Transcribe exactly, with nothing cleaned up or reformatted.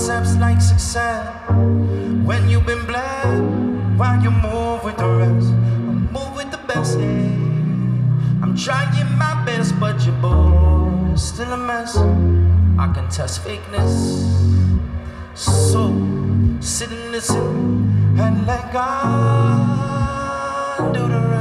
concepts like success. When you've been blessed, while you move with the rest, I move with the best. Yeah. I'm trying my best, but your boy's still a mess. I can test fakeness, so sit and listen and let God do the rest.